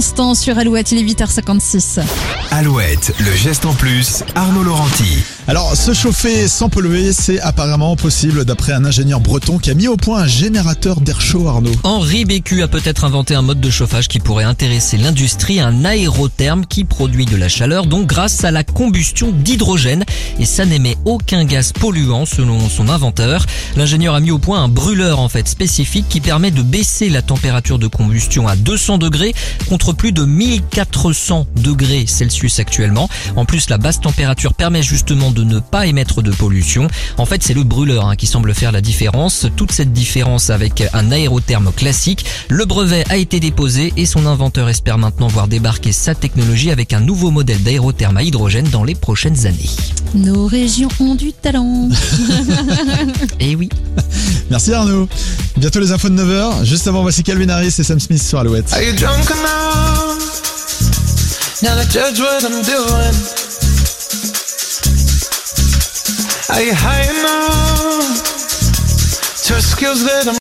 l'instant sur Alouette, il est 8h56. Alouette, le geste en plus, Arnaud Laurenti. Alors, se chauffer sans polluer, c'est apparemment possible d'après un ingénieur breton qui a mis au point un générateur d'air chaud, Arnaud. Henri Bécu a peut-être inventé un mode de chauffage qui pourrait intéresser l'industrie, un aérotherme qui produit de la chaleur, donc grâce à la combustion d'hydrogène. Et ça n'émet aucun gaz polluant selon son inventeur. L'ingénieur a mis au point un brûleur spécifique qui permet de baisser la température de combustion à 200 degrés contre plus de 1400 degrés Celsius actuellement. En plus, la basse température permet justement de ne pas émettre de pollution. En fait, c'est le brûleur qui semble faire la différence. Toute cette différence avec un aérotherme classique. Le brevet a été déposé et son inventeur espère maintenant voir débarquer sa technologie avec un nouveau modèle d'aérotherme à hydrogène dans les prochaines années. Nos régions ont du talent. Et oui. Merci Arnaud. Bientôt les infos de 9h. Juste avant, voici Calvin Harris et Sam Smith sur Alouette. Are you drunk enough now to judge what I'm doing? Are you high enough to skills that I'm